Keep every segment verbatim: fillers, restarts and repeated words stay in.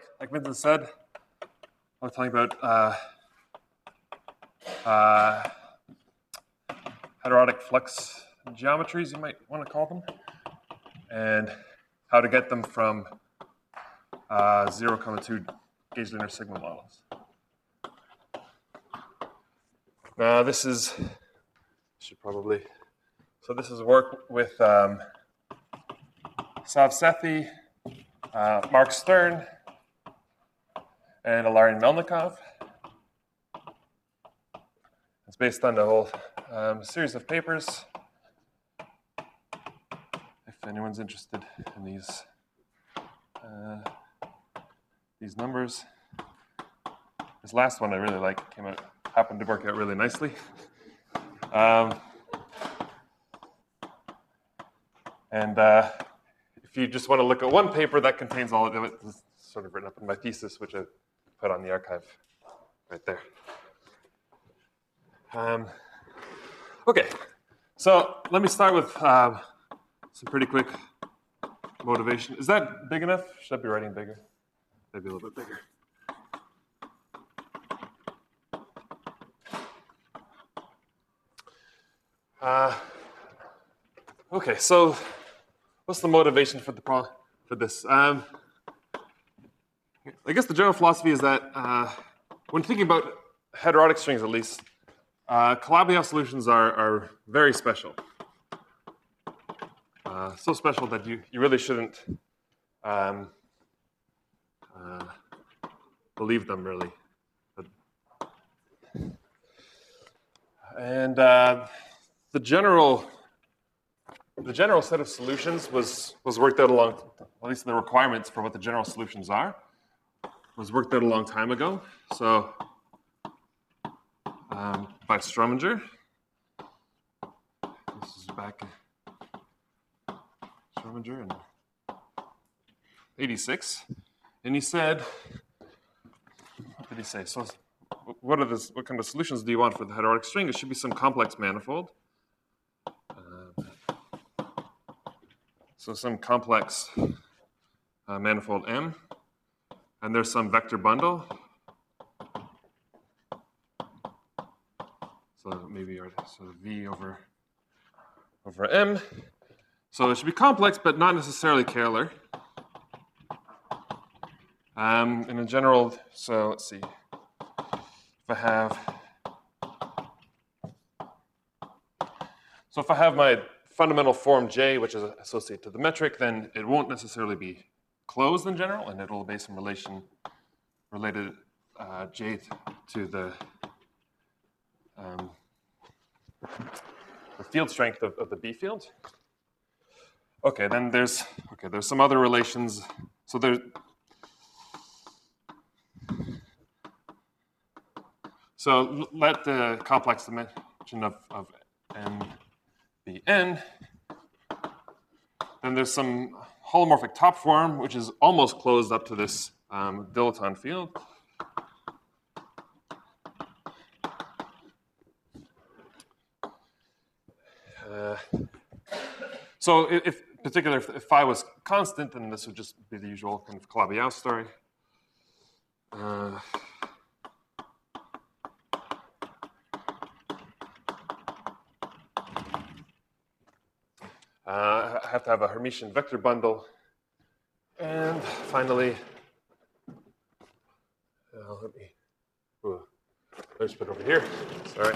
like Vincent said, I was talking about uh, uh, heterotic flux geometries, you might want to call them, and how to get them from uh, zero comma two gauge linear sigma models. Now this is, should probably, so this is work with um, Sav Sethi, uh, Mark Stern, and Ilarion Melnikov. It's based on a whole um, series of papers. If anyone's interested in these uh, these numbers, this last one I really like. Came out, happened to work out really nicely. Um, and uh, if you just want to look at one paper that contains all of it, it's sort of written up in my thesis, which I put on the archive right there. Um, okay, so let me start with um, some pretty quick motivation. Is that big enough? Should I be writing bigger? Maybe a little bit bigger. Uh, okay, so what's the motivation for the pro for this? Um, I guess the general philosophy is that uh, when thinking about heterotic strings, at least, uh, Calabi-Yau solutions are, are very special. Uh, so special that you, you really shouldn't um, uh, believe them, really. But, and uh, the general the general set of solutions was was worked out along, at least the requirements for what the general solutions are, was worked out a long time ago. So um, by Strominger. This is back in Strominger in eighty-six, and he said, what did he say? So, what are the what kind of solutions do you want for the heterotic string? It should be some complex manifold. Uh, so some complex uh, manifold M, and there's some vector bundle. So maybe our sort of V over over M. So it should be complex, but not necessarily Kähler. Um, and in general, so let's see. If I have, so if I have my fundamental form J, which is associated to the metric, then it won't necessarily be closed in general, and it'll be some relation related uh, J to the um, the field strength of, of the B field. Okay, then there's okay. There's some other relations. So there's so let the complex dimension of, of n be n. Then there's some holomorphic top form, which is almost closed up to this um, dilaton field. Uh, so if, if particular, if, if phi was constant, then this would just be the usual kind of Calabi-Yau story. Uh, Uh, I have to have a Hermitian vector bundle. And finally, uh, let me, ooh, let's put it over here, sorry.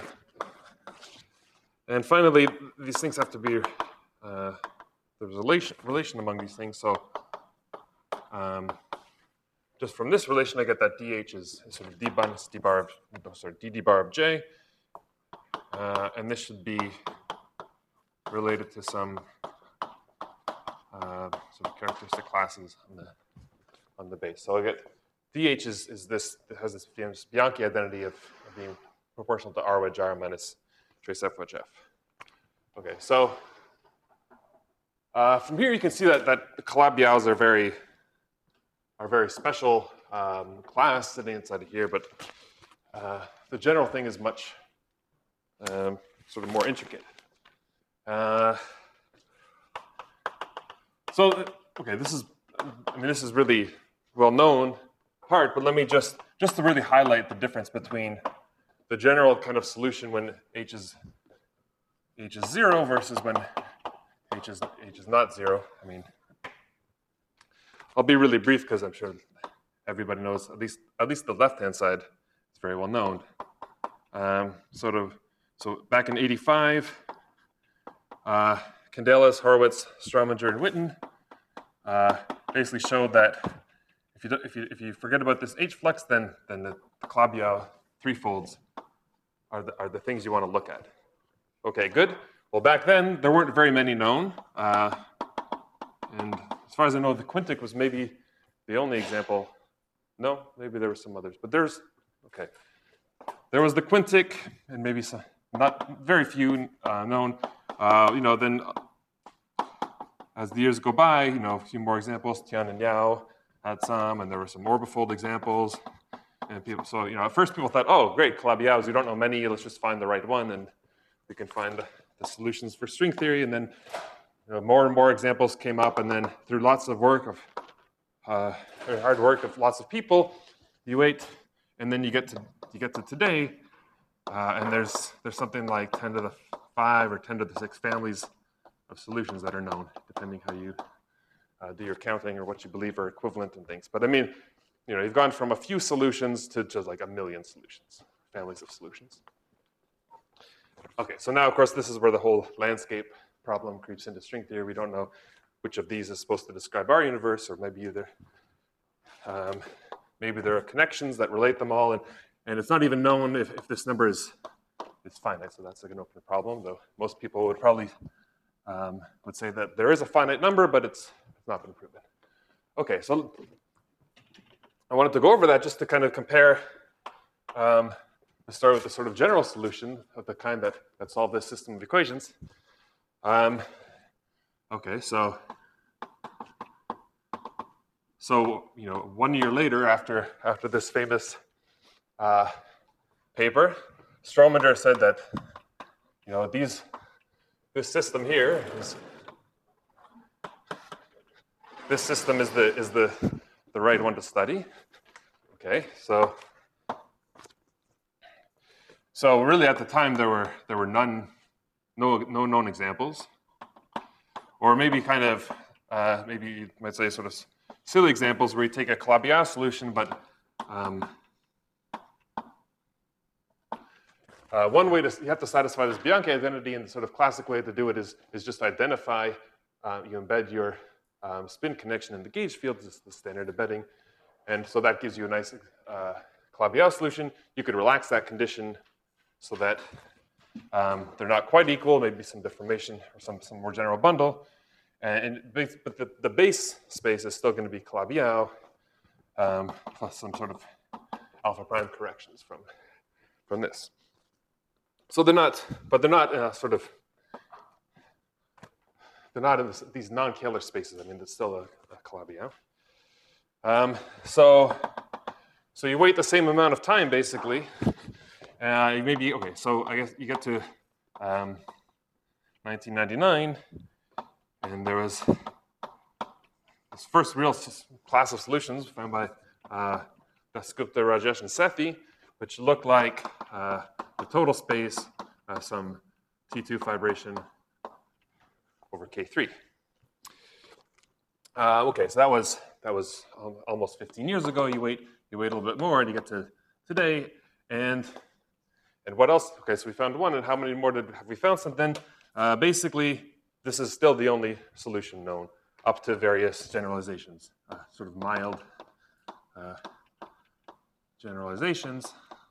And finally, these things have to be, uh, there's a relation, relation among these things. So um, just from this relation, I get that D H is, is sort of D minus D bar of, no, sorry, D D bar of J. Uh, and this should be related to some uh, sort of characteristic classes on the on the base. So I get D H is, is this, it has this Bianchi identity of, of being proportional to R wedge R minus trace F wedge F. Okay, so uh, from here you can see that that the Calabi-Yaus are very are very special um, class sitting inside of here, but uh, the general thing is much um, sort of more intricate. Uh, so, okay, this is, I mean, this is really well known, apart, but let me just, just to really highlight the difference between the general kind of solution when h is, h is zero versus when h is, h is not zero. I mean, I'll be really brief because I'm sure everybody knows, at least, at least the left-hand side is very well known. Um, sort of, so back in eighty-five, uh, Candelas, Horowitz, Strominger, and Witten uh, basically showed that if you, do, if you if you forget about this H flux, then then the, the Calabi-Yau threefolds are the are the things you want to look at. Okay, good. Well, back then there weren't very many known, uh, and as far as I know, the quintic was maybe the only example. No, maybe there were some others, but there's okay. There was the quintic, and maybe some, not very few uh, known. Uh, you know, then as the years go by, you know, a few more examples. Tian and Yao had some, and there were some orbifold examples. And people, so you know, at first people thought, oh, great, Calabi-Yaus. We don't know many. Let's just find the right one, and we can find the, the solutions for string theory. And then you know, more and more examples came up, and then through lots of work of uh, very hard work of lots of people, you wait, and then you get to you get to today, uh, and there's there's something like ten to the five or ten to the six families of solutions that are known, depending how you uh, do your counting or what you believe are equivalent and things. But I mean, you know, you've gone from a few solutions to just like a million solutions, families of solutions. Okay, so now of course this is where the whole landscape problem creeps into string theory. We don't know which of these is supposed to describe our universe, or maybe either. Um, maybe there are connections that relate them all, and and it's not even known if, if this number is is finite. So that's like an open problem, though most people would probably um, would say that there is a finite number, but it's, it's not been proven. Okay, so I wanted to go over that just to kind of compare. Um, to start with the sort of general solution of the kind that that solve this system of equations. Um, okay, so. So, you know, one year later, after after this famous uh, paper, Strominger said that, you know, these this system here is this system is the is the the right one to study. Okay, so so really at the time there were there were none no no known examples, or maybe kind of uh, maybe you might say sort of silly examples where you take a Calabi-Yau solution, but um, uh, one way to, you have to satisfy this Bianchi identity, and the sort of classic way to do it is, is just identify, uh, you embed your um, spin connection in the gauge field, this is the standard embedding, and so that gives you a nice uh, Calabi-Yau solution. You could relax that condition so that um, they're not quite equal, maybe some deformation or some, some more general bundle. And, but the, the base space is still going to be Calabi-Yau um, plus some sort of alpha prime corrections from, from this. So they're not, but they're not uh, sort of, they're not in this, these non-Kähler spaces. I mean, there's still a, a Calabi-Yau. Um, so, so you wait the same amount of time, basically. Uh, maybe, okay, so I guess you get to um, nineteen ninety-nine. And there was this first real class of solutions found by uh, Dasgupta, Rajesh, and Sethi, which looked like uh, the total space, uh, some T two fibration over K three. Uh, okay, so that was that was almost fifteen years ago. You wait, you wait a little bit more, and you get to today. And and what else? Okay, so we found one, and how many more did have we found? Something uh, basically. This is still the only solution known up to various generalizations, uh, sort of mild uh, generalizations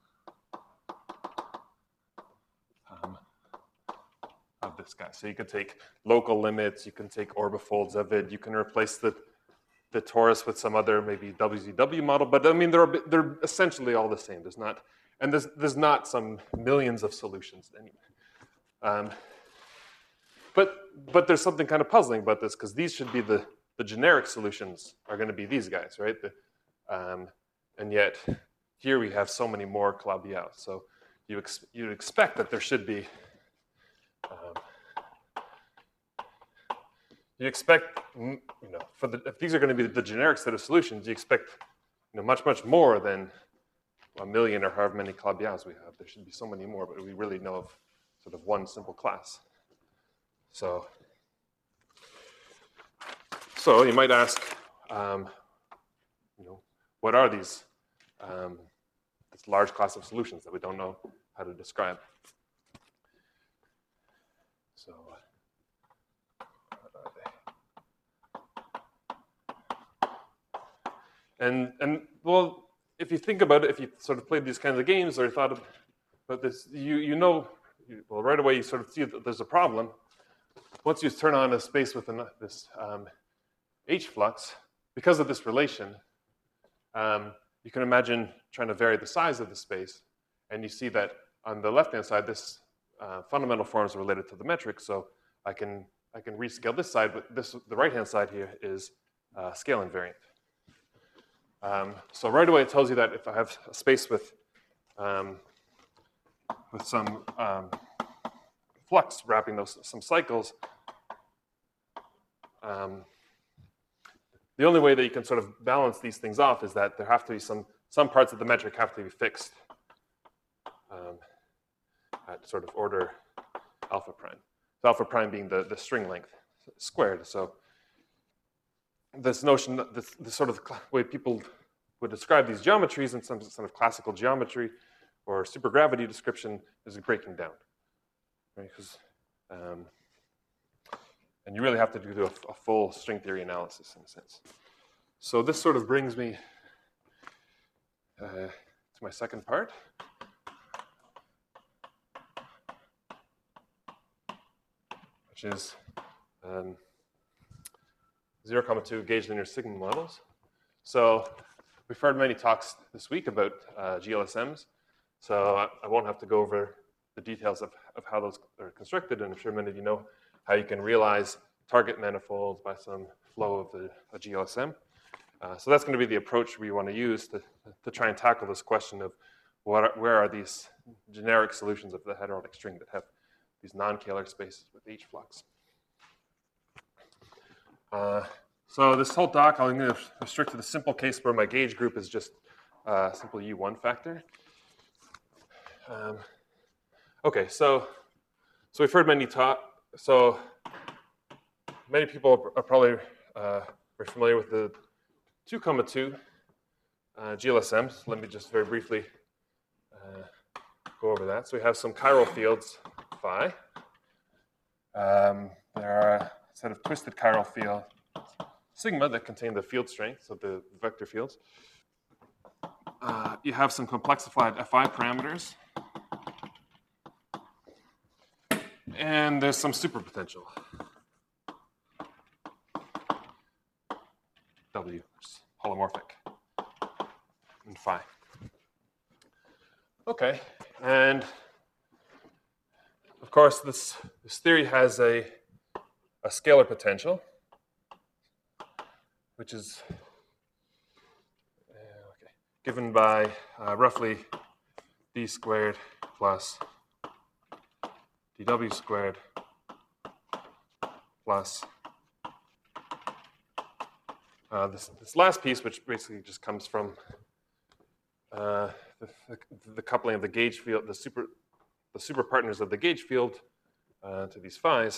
um, of this guy. So you could take local limits, you can take orbifolds of it, you can replace the, the torus with some other maybe W Z W model, but I mean, they're, they're essentially all the same. There's not, and there's, there's not some millions of solutions anyway. Um, But but there's something kind of puzzling about this, because these should be the, the generic solutions are going to be these guys, right? The, um, and yet here we have so many more Calabi-Yau. So you ex you'd expect that there should be, um, you expect, you know, for the, if these are going to be the generic set of solutions, you expect you know, much, much more than a million or however many Clabiats we have. There should be so many more, but we really know of sort of one simple class. So, so you might ask, um, you know, what are these, um, this large class of solutions that we don't know how to describe? So, what are they? And, and well, if you think about it, if you sort of played these kinds of games or thought about this, you, you know, you, well, right away you sort of see that there's a problem. Once you turn on a space with an, this um, H flux, because of this relation, um, you can imagine trying to vary the size of the space, and you see that on the left-hand side, this uh, fundamental form is related to the metric, so I can, I can rescale this side, but this, the right-hand side here is uh, scale invariant. Um, so right away it tells you that if I have a space with, um, with some um, flux wrapping those some cycles, um, the only way that you can sort of balance these things off is that there have to be some, some parts of the metric have to be fixed um, at sort of order alpha prime. So alpha prime being the, the string length squared. So this notion, this, this sort of way people would describe these geometries in some sort of classical geometry or supergravity description is breaking down, right? Because, um, and you really have to do a, a full string theory analysis in a sense. So this sort of brings me uh, to my second part. Which is um, zero comma two gauge linear sigma models. So we've heard many talks this week about uh, G L S Ms. So I, I won't have to go over the details of, of how those are constructed, and I'm sure many of you know how you can realize target manifolds by some flow of the a G L S M. Uh, so that's going to be the approach we want to use to, to try and tackle this question of what are, where are these generic solutions of the heterotic string that have these non-Kähler spaces with H flux. Uh, so this whole doc, I'm going to restrict to the simple case where my gauge group is just uh, simple U one factor. Um, okay, so so we've heard many talk. So many people are probably uh, very familiar with the two comma two uh, G L S Ms. Let me just very briefly uh, go over that. So we have some chiral fields phi. Um, there are a set of twisted chiral field sigma that contain the field strengths of the vector fields. Uh, you have some complexified Fi parameters. And there's some superpotential. W, which is holomorphic in phi. Okay, and of course this, this theory has a, a scalar potential, which is uh, okay, given by uh, roughly d squared plus dw squared plus uh, this, this last piece, which basically just comes from uh, the, the, the coupling of the gauge field, the super, the super partners of the gauge field uh, to these phi's.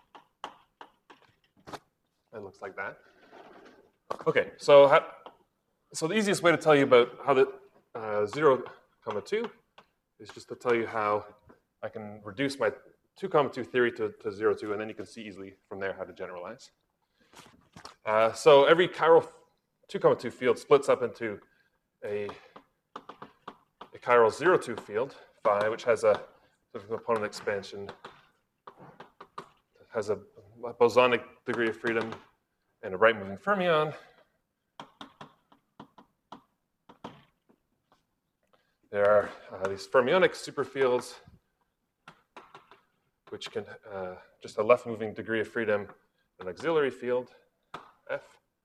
It looks like that. Okay, so how, so the easiest way to tell you about how the uh, zero comma two is just to tell you how I can reduce my two comma two theory to, to zero two, and then you can see easily from there how to generalize. Uh, so every chiral two comma two field splits up into a, a chiral zero two field, phi, which has a sort of component expansion, has a, a bosonic degree of freedom and a right-moving fermion. There are uh, these fermionic superfields, which can uh, just a left-moving degree of freedom, an auxiliary field, F.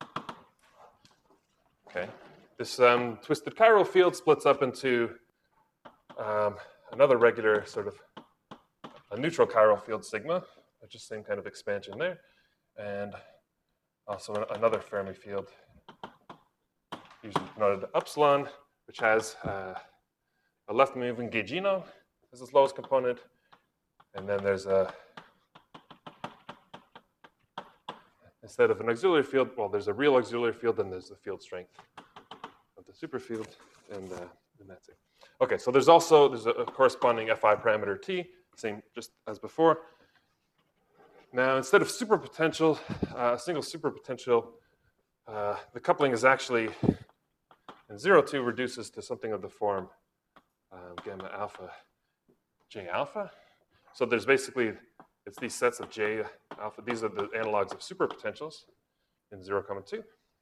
Okay, this um, twisted chiral field splits up into um, another regular sort of a neutral chiral field sigma, which is the same kind of expansion there, and also another Fermi field, usually denoted epsilon, which has uh, a left-moving gaugino as its lowest component, and then there's a, instead of an auxiliary field, well, there's a real auxiliary field, and there's the field strength of the superfield, and, uh, and that's it. Okay, so there's also, there's a, a corresponding Fi parameter T, same just as before. Now, instead of superpotential, uh, a single superpotential, uh, the coupling is actually, in zero two, reduces to something of the form um, gamma alpha J alpha. So there's basically, it's these sets of J alpha. These are the analogs of superpotentials in zero comma two.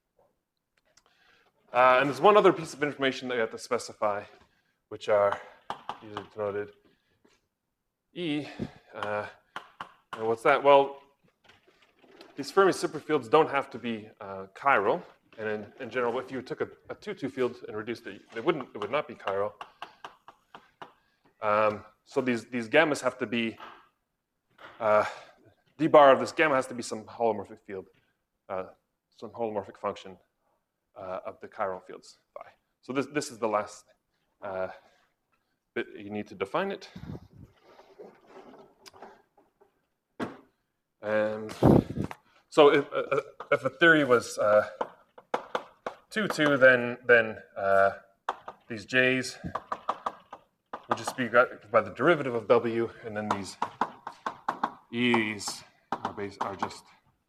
Uh, and there's one other piece of information that you have to specify, which are usually denoted E. Uh, and what's that? Well, these Fermi superfields don't have to be uh, chiral. And in, in general, if you took a, a two two field and reduced it, it wouldn't. It would not be chiral. Um, so these these gammas have to be uh, d bar of this gamma has to be some holomorphic field, uh, some holomorphic function uh, of the chiral fields phi. So this this is the last uh, bit you need to define it. And so if, uh, if a theory was uh, two two, then then uh, these J's would just be got by the derivative of W, and then these E's are, base, are just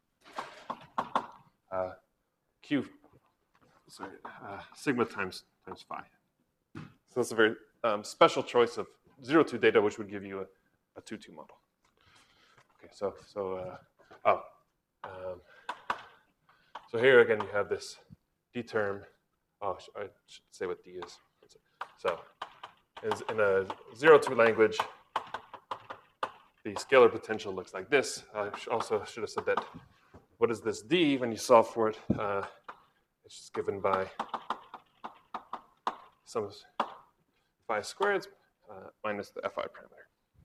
uh, Q, sorry, uh, sigma times times phi. So that's a very um, special choice of zero two data, which would give you a, a two two model. Okay, so so uh, oh, um, so here again you have this D term. Oh, I should say what D is. So in a zero two language, the scalar potential looks like this. I also should have said that. What is this D when you solve for it? Uh, it's just given by some phi squared uh, minus the Fi parameter.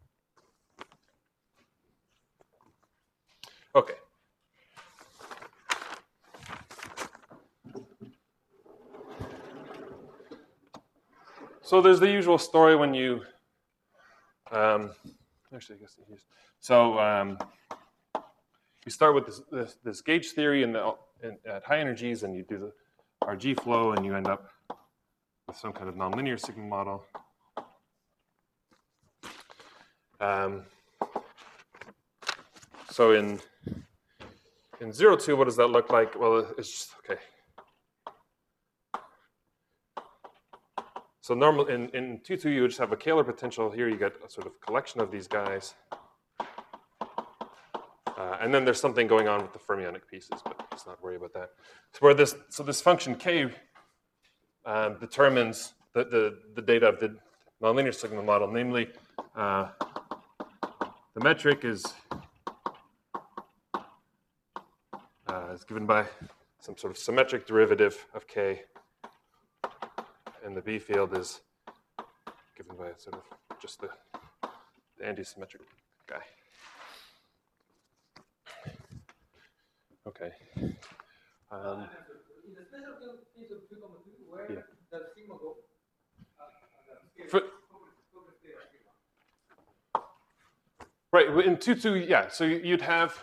Okay. So there's the usual story when you, um, actually, I guess I used, so um, you start with this, this, this gauge theory in the, in, at high energies, and you do the R G flow, and you end up with some kind of nonlinear sigma model. Um, so in in zero two, what does that look like? Well, it's just, okay. So normal in, in two two, you just have a Kähler potential. Here you get a sort of collection of these guys. Uh, and then there's something going on with the fermionic pieces, but let's not worry about that. So where this, so this function K um, determines the, the, the data of the nonlinear sigma model, namely uh, the metric is, uh, is given by some sort of symmetric derivative of K, and the B field is given by sort of just the, the anti-symmetric guy. Okay. Um, in the special case of two comma two, where yeah. does sigma go? Uh, For, right, in two two, yeah. So you'd have,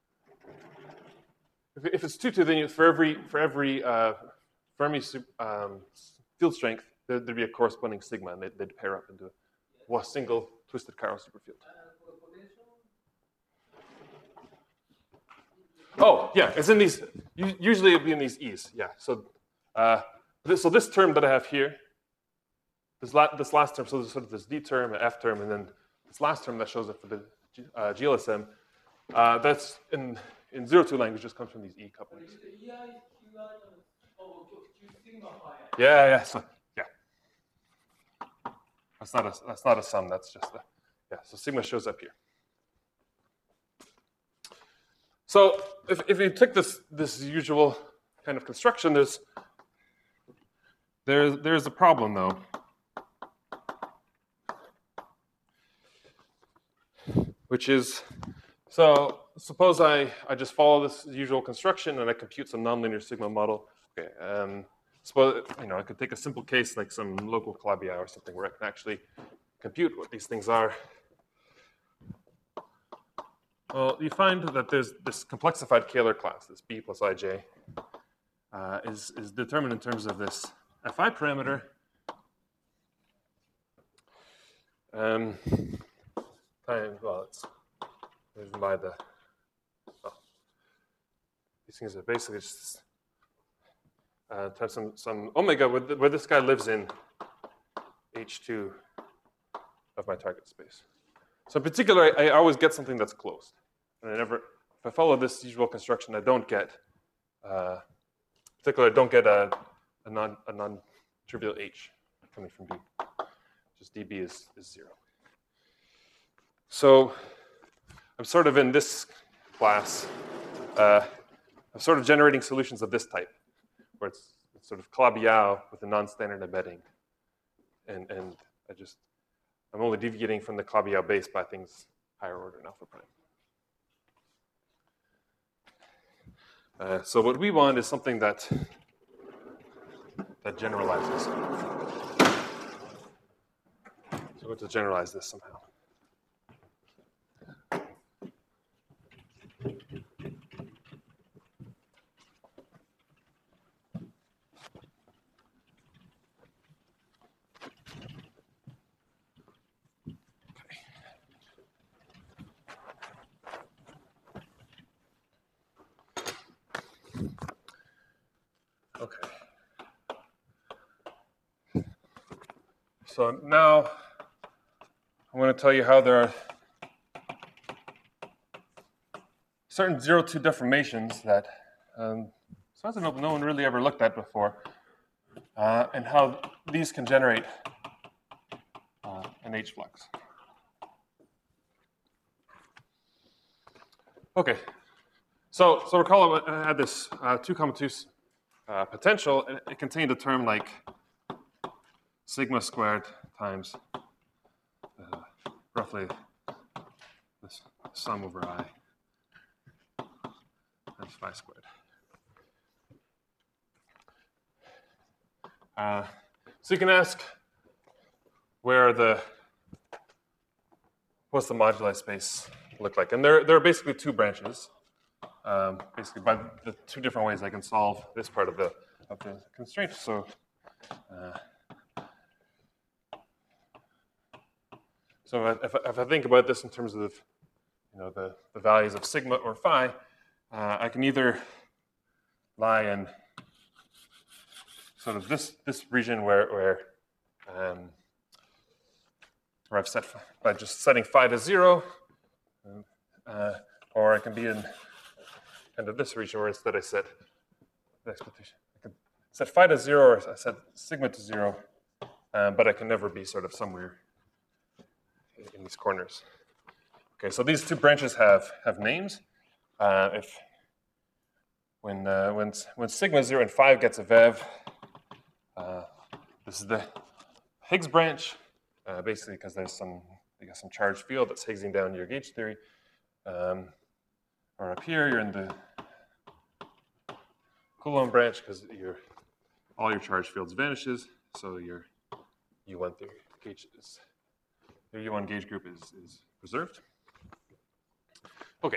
if, if it's two two, then you, for every for every uh, Fermi um, field strength, there, there'd be a corresponding sigma, and they'd, they'd pair up into a, a single twisted chiral superfield. Oh, yeah, it's in these, usually it'd be in these E's, yeah. So uh, this, so this term that I have here, this, la this last term, so there's sort of this D term, an F term, and then this last term that shows up for the uh, G L S M, uh, that's in, in zero two language, just comes from these E couplings. Yeah, yeah, so, yeah. That's not, a, that's not a sum, that's just a, yeah, so sigma shows up here. So if, if you take this, this usual kind of construction, there's, there, there's a problem, though. Which is, so suppose I, I just follow this usual construction and I compute some nonlinear sigma model. Okay, um, suppose, you know, I could take a simple case like some local Calabi-Yau or something where I can actually compute what these things are. Well, you find that there's this complexified Kähler class, this B plus ij, uh, is, is determined in terms of this Fi parameter. Um, time, well, it's given by the, well, these things are basically just uh, to have some, some omega where, the, where this guy lives in H two of my target space. So in particular, I, I always get something that's closed. And I never, if I follow this usual construction, I don't get, uh, in particular, I don't get a, a non, a non-trivial H coming from B. Just dB is, is zero. So I'm sort of in this class, uh, I'm sort of generating solutions of this type, where it's, it's sort of Calabi-Yau with a non-standard embedding. And, and I just, I'm only deviating from the Calabi-Yau base by things higher order in alpha prime. Uh, so what we want is something that, that generalizes. So we're going to generalize this somehow. Okay. So now I'm going to tell you how there are certain zero two deformations that um, so as I know, no one really ever looked at before, uh, and how these can generate uh, an H flux. Okay. So, so recall I had this uh, two comma two uh, potential, and it contained a term like sigma squared times uh, roughly this sum over I times phi squared. Uh, so you can ask where the what's the moduli space look like, and there there are basically two branches. Um, basically, by the two different ways I can solve this part of the of the constraint. So. Uh, So if, if I think about this in terms of, you know, the, the values of sigma or phi, uh, I can either lie in sort of this this region where where um, where I've set by just setting phi to zero, uh, or I can be in kind of this region where instead I set the expectation. I can set phi to zero, or I set sigma to zero, uh, but I can never be sort of somewhere in these corners. Okay, so these two branches have have names. Uh, if when uh, when when sigma zero and five gets a vev, uh, this is the Higgs branch, uh, basically because there's some you got some charged field that's Higgsing down your gauge theory. Um, or up here, you're in the Coulomb branch because your all your charged fields vanishes, so your U one theory gauge is. The U one gauge group is, is preserved. Okay.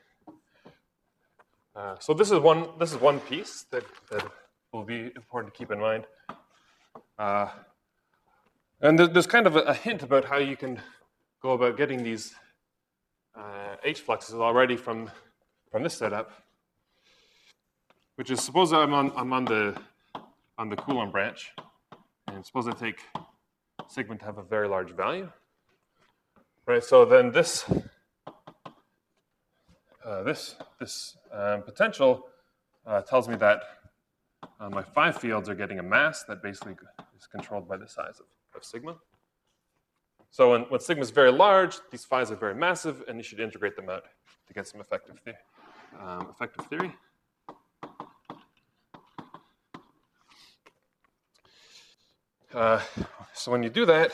Uh, so this is one this is one piece that, that will be important to keep in mind. Uh, and there, there's kind of a, a hint about how you can go about getting these uh, H fluxes already from from this setup, which is suppose I'm on I'm on the on the Coulomb branch, and suppose I take sigma to have a very large value. Right, so then this uh, this this um, potential uh, tells me that uh, my phi fields are getting a mass that basically is controlled by the size of, of sigma. So when, when sigma is very large, these phi's are very massive, and you should integrate them out to get some effective theory. Um, effective theory. Uh, so when you do that.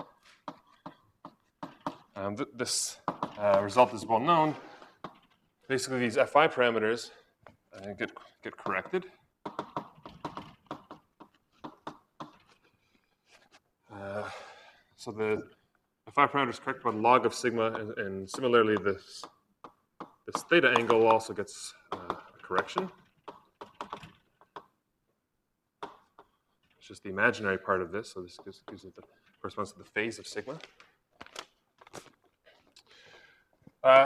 Um, th this uh, result is well known. Basically, these Fi parameters uh, get get corrected, so the Fi parameter is correct about log of sigma, and, and similarly this this theta angle also gets uh, a correction. It's just the imaginary part of this, so this gives, gives it the corresponds to the phase of sigma. Uh,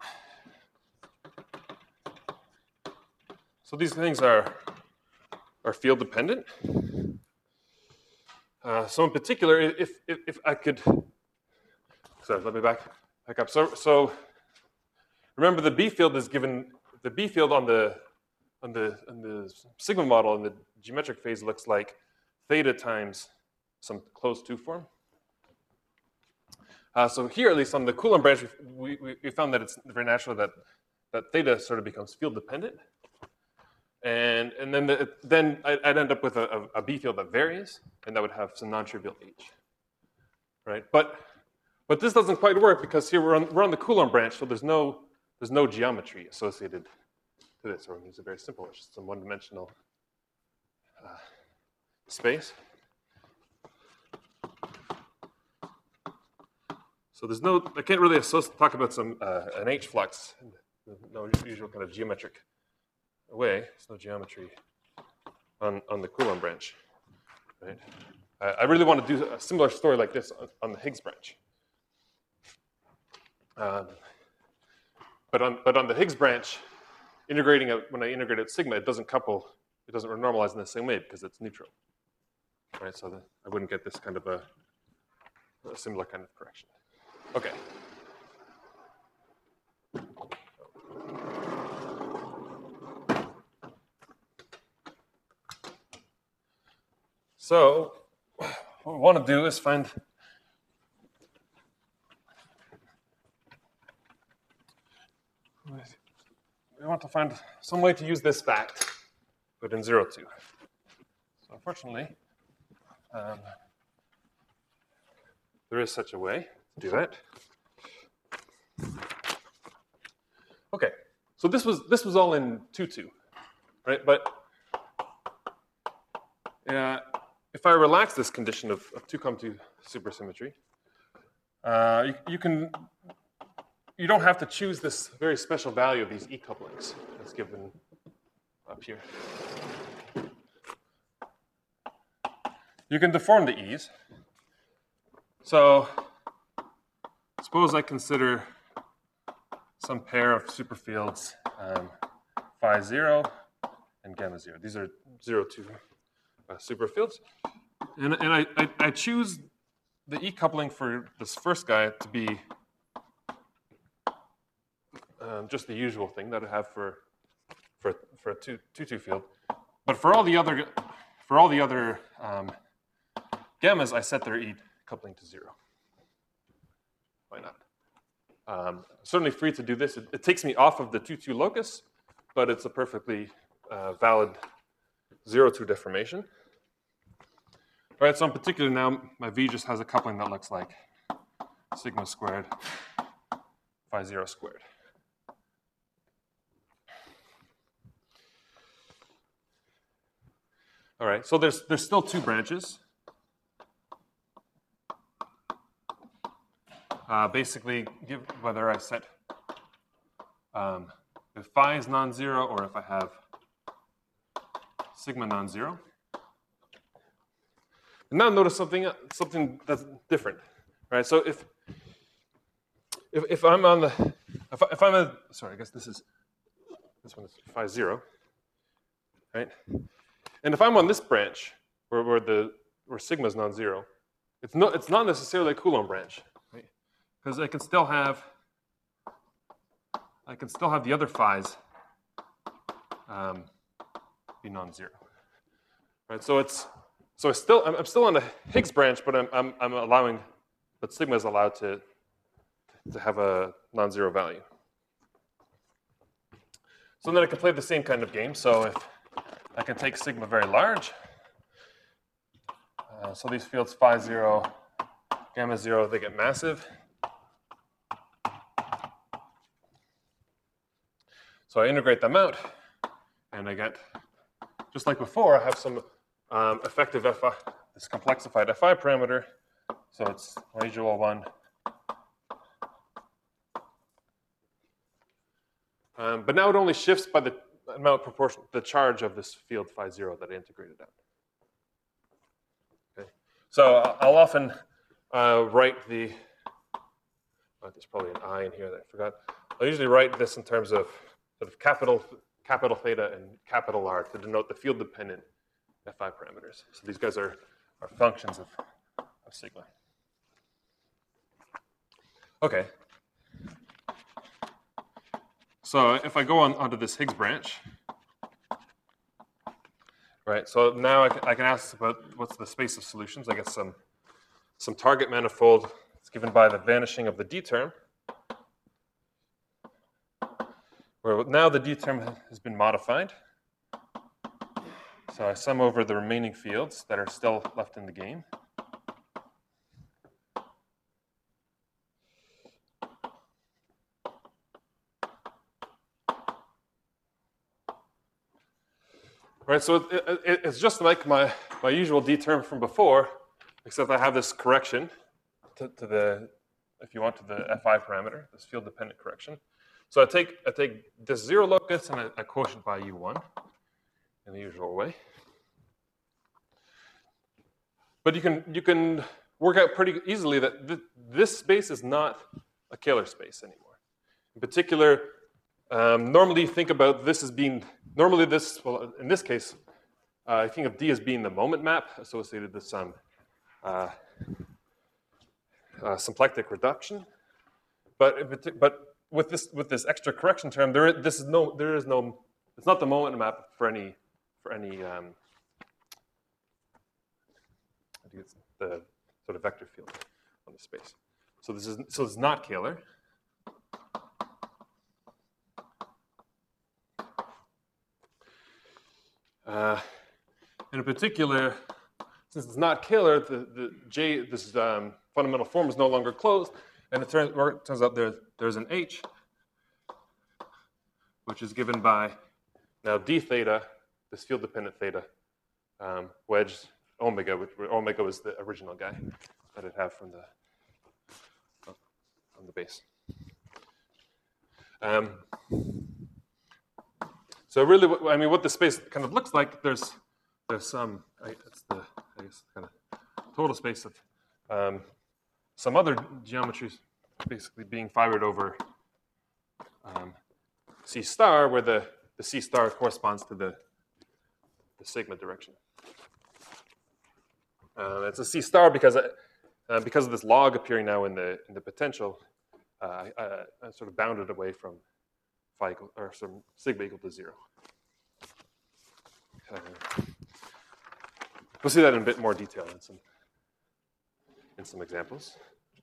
so these things are are field dependent. Uh, so in particular, if, if if I could, sorry, let me back back up. So so remember the B field is given, the B field on the on the on the sigma model in the geometric phase looks like theta times some closed two form. Uh, so here, at least on the Coulomb branch, we, we, we found that it's very natural that, that theta sort of becomes field dependent. And, and then, the, then I'd end up with a, a, a B field that varies, and that would have some non-trivial H, right? But, but this doesn't quite work because here we're on, we're on the Coulomb branch, so there's no, there's no geometry associated to this, or it's a very simple, it's just some one-dimensional uh, space. So there's no, I can't really talk about some uh, an H flux, no usual kind of geometric way. There's no geometry on, on the Coulomb branch, right? I, I really want to do a similar story like this on, on the Higgs branch. Um, but on but on the Higgs branch, integrating it, when I integrate at sigma, it doesn't couple, it doesn't normalize in the same way because it's neutral, right? So the, I wouldn't get this kind of a, a similar kind of correction. Okay. So what we want to do is find we want to find some way to use this fact, but in zero two. So unfortunately, um, there is such a way to do that. Okay, so this was this was all in two two, right? But uh, if I relax this condition of, of two comma two supersymmetry, uh, you, you can you don't have to choose this very special value of these E couplings that's given up here. You can deform the E's. So suppose I consider some pair of superfields, um, phi zero and gamma zero. These are zero two uh, superfields. And, and I, I, I choose the E coupling for this first guy to be um, just the usual thing that I have for, for, for a two, two, two field. But for all the other, for all the other um, gammas, I set their E coupling to zero. Why not? Um, certainly free to do this. It, it takes me off of the two two locus, but it's a perfectly uh, valid zero two deformation. All right, so in particular now, my V just has a coupling that looks like sigma squared phi zero squared. All right, so there's, there's still two branches. Uh, basically, give whether I set um, if phi is non-zero or if I have sigma non-zero. And now notice something something that's different, right? So if if, if I'm on the if, if I'm a sorry, I guess this is this one is phi zero, right? And if I'm on this branch where where the where sigma is non-zero, it's not it's not necessarily a Coulomb branch. Because I can still have, I can still have the other phi's um, be non-zero, right? So it's, so it's still, I'm, I'm still on the Higgs branch, but I'm, I'm, I'm allowing, but sigma is allowed to, to have a non-zero value. So then I can play the same kind of game. So if I can take sigma very large, uh, so these fields phi zero, gamma zero, they get massive. So I integrate them out, and I get, just like before, I have some um, effective Fi, this complexified Fi parameter So it's my usual one. Um, but now it only shifts by the amount proportional, the charge of this field phi zero that I integrated out. Okay. So I'll often uh, write the, oh, there's probably an I in here that I forgot. I usually write this in terms of sort of capital, capital theta and capital R to denote the field dependent Fi parameters. So these guys are, are functions of, of sigma. Okay. So if I go on onto this Higgs branch, right? So now I can, I can ask about what's the space of solutions. I get some some target manifold. It's given by the vanishing of the D term, where now the D term has been modified. So I sum over the remaining fields that are still left in the game. Right, so it, it, it's just like my, my usual D term from before, except I have this correction to, to the, if you want, to the Fi parameter, this field dependent correction. So I take, I take this zero locus and I, I quotient by U one in the usual way. But you can, you can work out pretty easily that th this space is not a Kähler space anymore. In particular, um, normally you think about this as being, normally this, well, in this case, uh, I think of D as being the moment map associated with some uh, uh, symplectic reduction. But, but with this, with this extra correction term, there is, this is no, there is no, it's not the moment map for any, for any, um, I think it's the sort of vector field on the space. So this is, so it's not Kähler. Uh, and in particular, since it's not Kähler, the, the J, this um, fundamental form is no longer closed, and it turns, it turns out there's, there's an H, which is given by now d theta, this field dependent theta, um, wedge omega, which omega was the original guy that I'd have from the from the base. Um, so really, I mean, what the space kind of looks like, there's there's some, right, that's the, I guess, kind of total space of um, some other geometries basically being fibered over um, C star, where the, the C star corresponds to the, the sigma direction. Uh, it's a C star because uh, because of this log appearing now in the in the potential. Uh, I, I sort of bounded away from phi equal, or some sigma equal to zero. Uh, we'll see that in a bit more detail in some in some examples.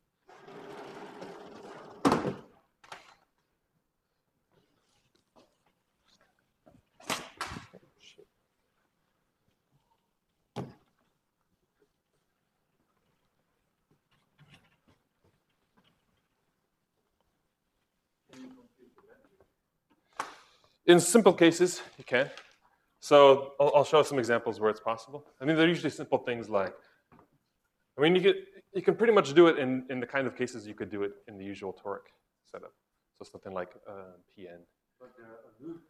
In simple cases, you can. So I'll, I'll show some examples where it's possible. I mean, they're usually simple things like, I mean, you could, you can pretty much do it in, in the kind of cases you could do it in the usual toric setup. So something like uh, P N. But there are loop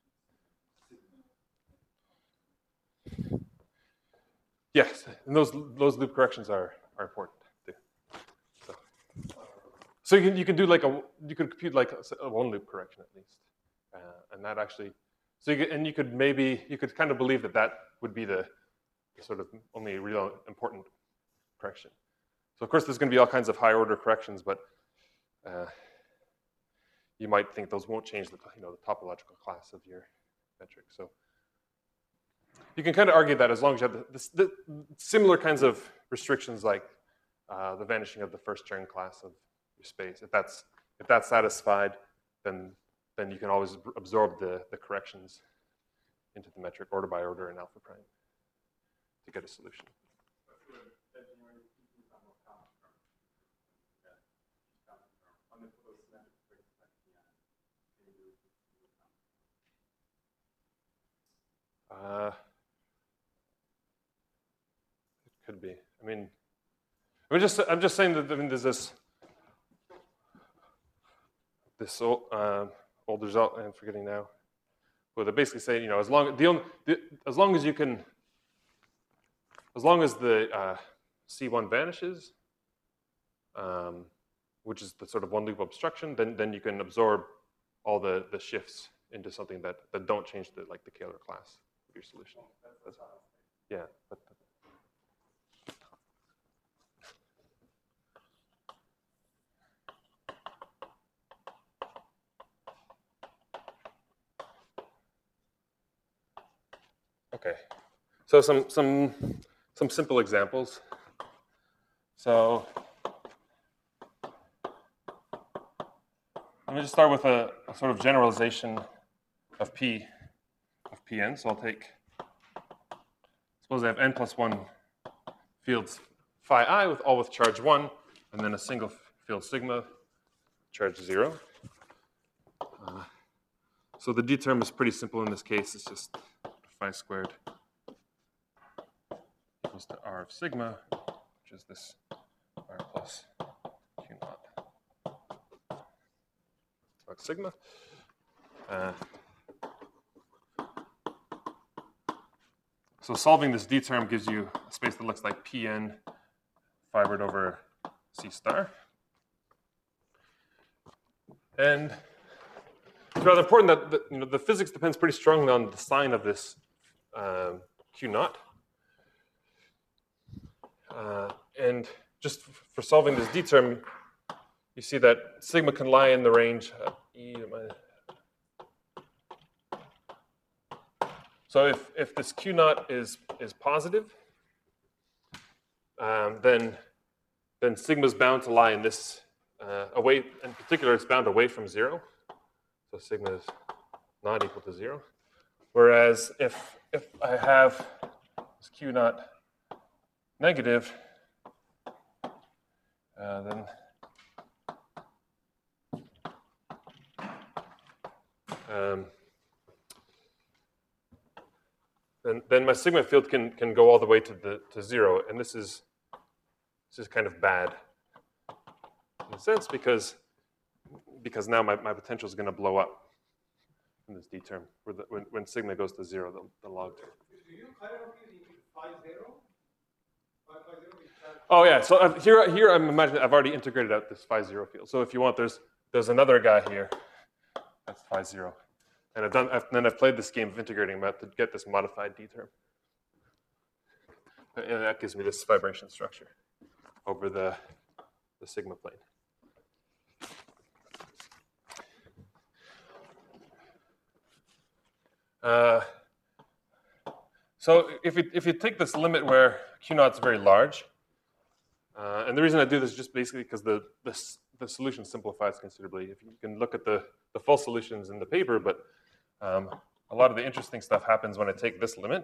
corrections. Yes, and those those loop corrections are are important too. So, so you can you can do like a you could compute like a, a one loop correction at least. Uh, and that actually, so you could, and you could maybe, you could kind of believe that that would be the, the sort of only real important correction. So of course there's going to be all kinds of high order corrections, but uh, you might think those won't change the, you know, the topological class of your metric. So you can kind of argue that as long as you have the, the, the similar kinds of restrictions like uh, the vanishing of the first Chern class of your space, if that's, if that's satisfied, then then you can always absorb the, the corrections into the metric order by order in alpha prime to get a solution. Uh, it could be. I mean, I'm just I'm just saying that I mean, there's this this old, uh, old result. I'm forgetting now. Well, they basically say, you know, as long the only the, as long as you can, as long as the uh, C one vanishes, um, which is the sort of one loop obstruction, then then you can absorb all the the shifts into something that that don't change the like the Kähler class of your solution. That's, yeah, but. Okay, so some some some simple examples. So let me just start with a, a sort of generalization of P of Pn. So I'll take, suppose I have n plus one fields phi I with all with charge one, and then a single field sigma, charge zero. Uh, so the D term is pretty simple in this case. It's just phi squared equals to R of sigma, which is this R plus Q naught log sigma. Uh, so solving this D term gives you a space that looks like Pn fibered over C star. And it's rather important that the, you know, the physics depends pretty strongly on the sign of this um, Q naught. Uh, and just for solving this D term, you see that sigma can lie in the range of E to minus. So if, if this Q naught is, is positive, um, then, then sigma is bound to lie in this, uh, away, in particular, it's bound away from zero. So sigma is not equal to zero. Whereas if, if I have this Q naught negative, uh, then um, then then my sigma field can can go all the way to the to zero, and this is this is kind of bad in a sense because because now my, my potential is going to blow up in this D term where the, when when sigma goes to zero, the, the log term. Do you kind of feel phi zero? Phi, phi zero is that Oh yeah, so I've, here here I'm imagining I've already integrated out this phi zero field. So if you want, there's there's another guy here. That's phi zero. And I've done, I've, then I've played this game of integrating them out to get this modified D term. And that gives me this vibration structure over the, the sigma plane. Uh, so if you, if you take this limit where Q naught is very large, uh, and the reason I do this is just basically because the, the, the solution simplifies considerably. If you can look at the, the full solutions in the paper, but Um, a lot of the interesting stuff happens when I take this limit.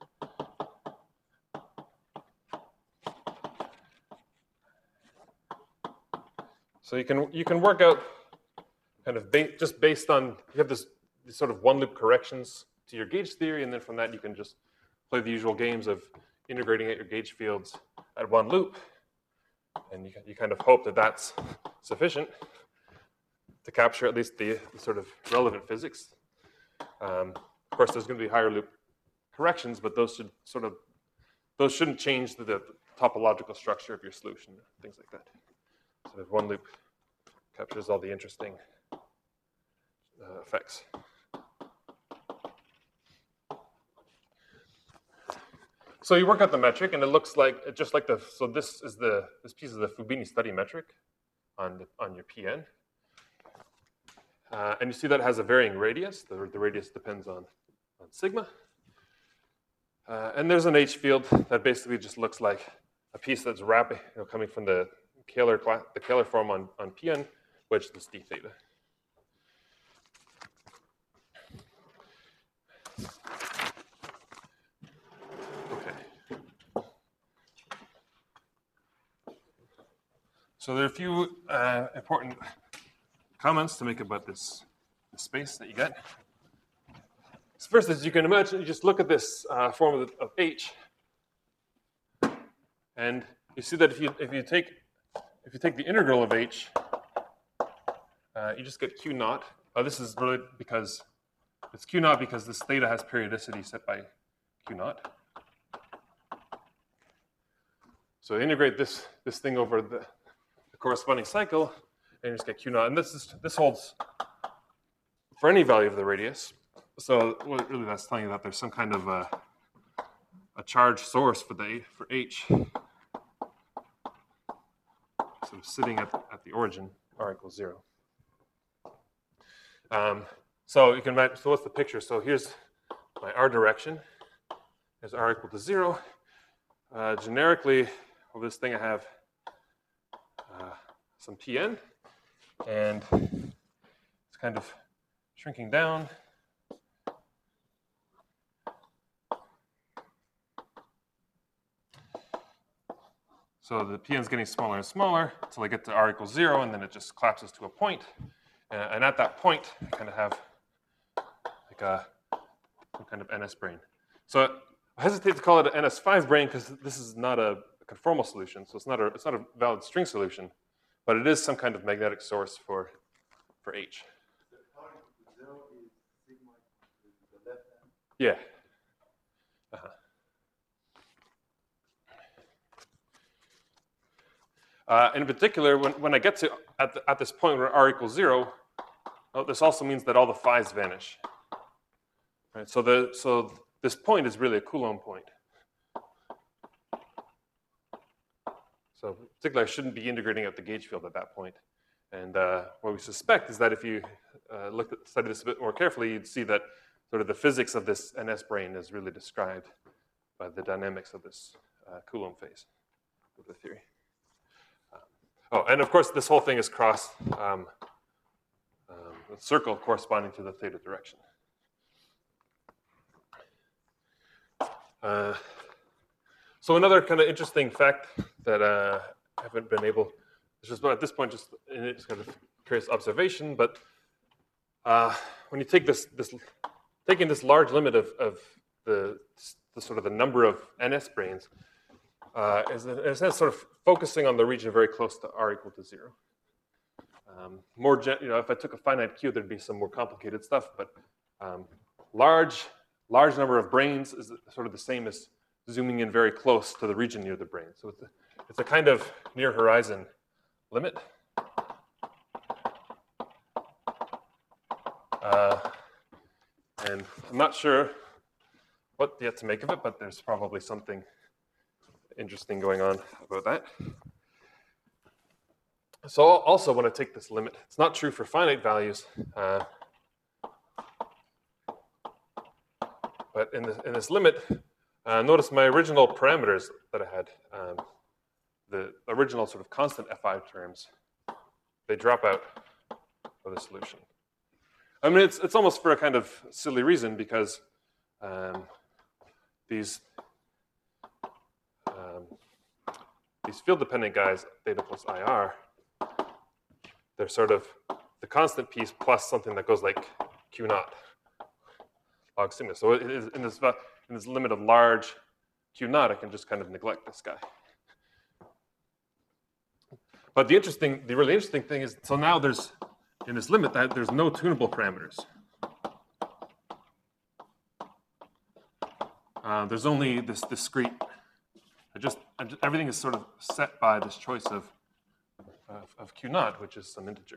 So you can you can work out kind of ba just based on you have this, this sort of one loop corrections to your gauge theory, and then from that you can just play the usual games of integrating at your gauge fields at one loop, and you you kind of hope that that's sufficient to capture at least the, the sort of relevant physics. Um, of course, there's going to be higher loop corrections, but those should sort of those shouldn't change the, the topological structure of your solution, things like that. So if one loop captures all the interesting uh, effects. So you work out the metric, and it looks like just like the so this is the this piece is the Fubini study metric on the, on your P N. Uh, and you see that it has a varying radius. The, the radius depends on, on sigma. Uh, and there's an H field that basically just looks like a piece that's wrapping, you know, coming from the Kähler class, the Kähler form on, on P N, which is d theta. Okay. So there are a few uh, important comments to make about this, this space that you get. So first, as you can imagine, you just look at this uh, form of, of H, and you see that if you if you take if you take the integral of h, uh, you just get q naught. Oh, this is really because it's q naught because this theta has periodicity set by q naught. So integrate this this thing over the, the corresponding cycle, and you just get q naught. And this is this holds for any value of the radius. So well, really, that's telling you that there's some kind of a, a charge source for the for h, sort of sitting at at the origin, r equals zero. Um, so you can imagine. So what's the picture? So here's my r direction. There's r equal to zero. Uh, generically, over this thing I have uh, some Pn, and it's kind of shrinking down. So the Pn is getting smaller and smaller until I get to r equals zero, and then it just collapses to a point. Uh, and at that point, I kind of have like a some kind of N S brane. So I hesitate to call it an N S five brane because this is not a conformal solution, so it's not a it's not a valid string solution, but it is some kind of magnetic source for for H. The R equal to zero is sigma to the left hand. Yeah. Uh-huh. Uh, in particular, when, when I get to at, the, at this point where r equals zero, oh, this also means that all the phi's vanish. Right, so the so this point is really a Coulomb point. So particularly, I shouldn't be integrating out the gauge field at that point. And uh, what we suspect is that if you uh, look at study this a bit more carefully, you'd see that sort of the physics of this N S brane is really described by the dynamics of this uh, Coulomb phase of the theory. Oh, and of course, this whole thing is cross um, um, a circle corresponding to the theta direction. Uh, so another kind of interesting fact that uh, I haven't been able, it's just at this point, just it's kind of curious observation, but uh, when you take this, this, taking this large limit of, of the, the sort of the number of N S branes, Uh, is in a sense sort of focusing on the region very close to r equal to zero. Um, more, you know, if I took a finite Q, there'd be some more complicated stuff, but um, large, large number of branes is sort of the same as zooming in very close to the region near the brane. So it's a, it's a kind of near horizon limit. Uh, and I'm not sure what yet to make of it, but there's probably something interesting going on about that. So also when I take this limit, it's not true for finite values, uh, but in this, in this limit, uh, notice my original parameters that I had, um, the original sort of constant Fi terms, they drop out of the solution. I mean, it's, it's almost for a kind of silly reason because um, these Um, these field-dependent guys, theta plus I R, they're sort of the constant piece plus something that goes like Q naught log sigma. So it is in this in this limit of large Q naught, I can just kind of neglect this guy. But the interesting, the really interesting thing is, so now there's in this limit that there's no tunable parameters. Uh, there's only this discrete. I just, I just everything is sort of set by this choice of, of, of Q naught, which is some integer.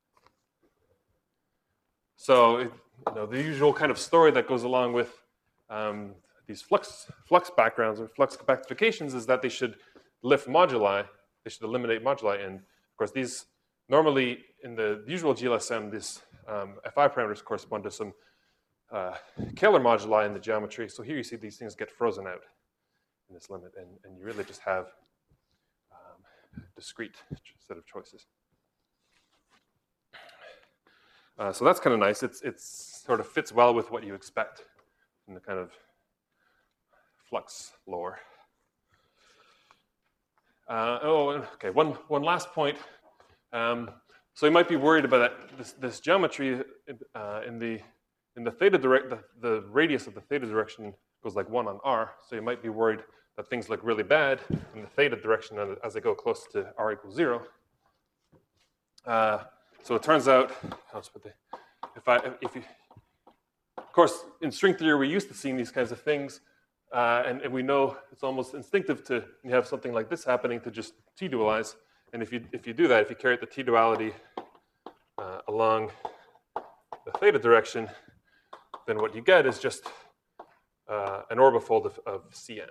So it, you know, the usual kind of story that goes along with um, these flux flux backgrounds or flux compactifications is that they should lift moduli, they should eliminate moduli, and of course these normally in the usual G L S M, these um, Fi parameters correspond to some uh, Kähler moduli in the geometry. So here you see these things get frozen out in this limit, and, and you really just have um, discrete set of choices. Uh, so that's kind of nice. It's it's sort of fits well with what you expect in the kind of flux lore. Uh, oh, okay. One one last point. Um, so you might be worried about that this this geometry uh, in the in the theta direct the, the radius of the theta direction goes like one on r. So you might be worried that things look really bad in the theta direction as they go close to r equals zero. Uh, so it turns out, let's put the, if I, if you, of course, in string theory, we're used to seeing these kinds of things, uh, and, and we know it's almost instinctive to, you have something like this happening, to just t-dualize. And if you, if you do that, if you carry the t-duality uh, along the theta direction, then what you get is just uh, an orbifold of, of Cn,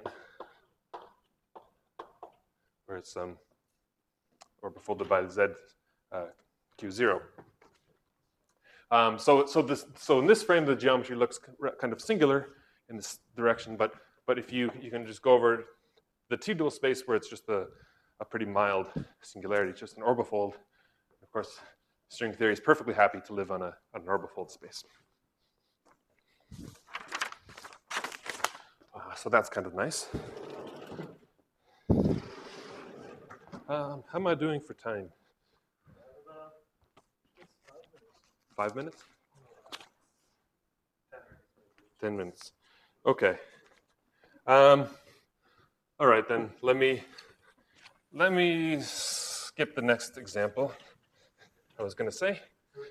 where it's um, orbifolded by z uh, q zero. Um, so, so, this, so in this frame, the geometry looks kind of singular in this direction, but, but if you, you can just go over the t-dual space where it's just a, a pretty mild singularity, just an orbifold. Of course, string theory is perfectly happy to live on, a, on an orbifold space. Uh, so that's kind of nice. Um, how am I doing for time? Five minutes? Ten minutes. Okay. Um, all right, then let me let me skip the next example. I was going to say.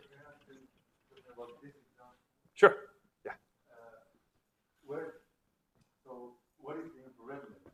Sure. Yeah. Uh, where? So, what is the infrared limit?